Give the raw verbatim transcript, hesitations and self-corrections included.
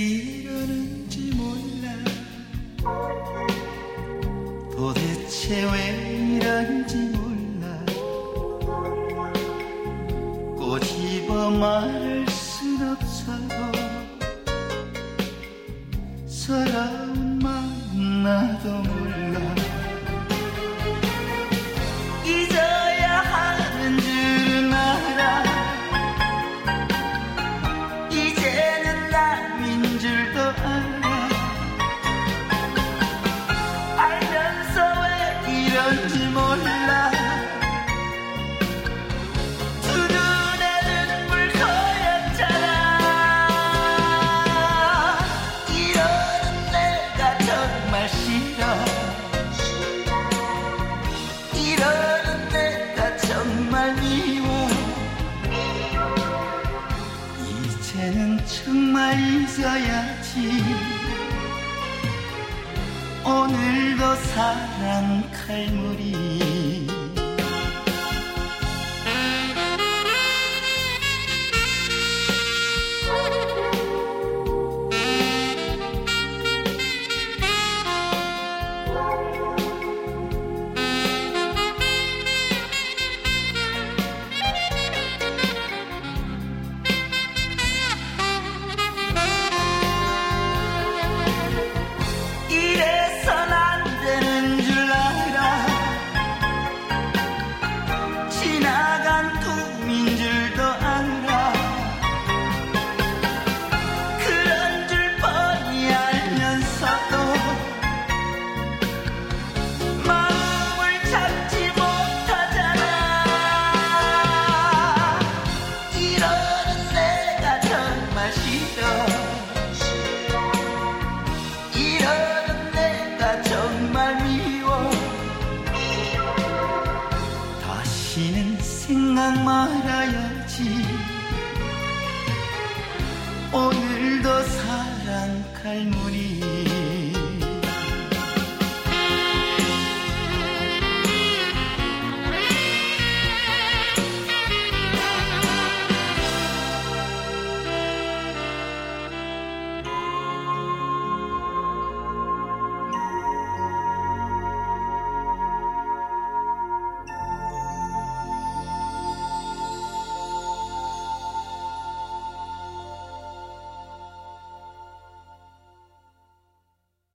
이러는지 몰라. 도대체 왜 이런지 몰라. 꼬집어 말할 순 없어도 서러운 마음 나도 몰라. 잊어야 하는 줄은 알아. 이제는 남인 줄도 알아. 알면서 왜 이런지 몰라. 두 눈에 눈물 고였잖아. 이러는 내가 정말 싫어. 이러는 내가 정말 미워. 이제는 정말 잊어야지. 오늘도 사랑 칼물이. 이래선 안 되는 줄 알아. 지나간 꿈인 줄도 알아. 그런 줄 뻔히 알면서도 마음을 잡지 못하잖아. 이러는 내가 정말 싫어. 이러는 내가 정말 미워. 다시는 생각 말아야지. 오늘도 사랑 칼문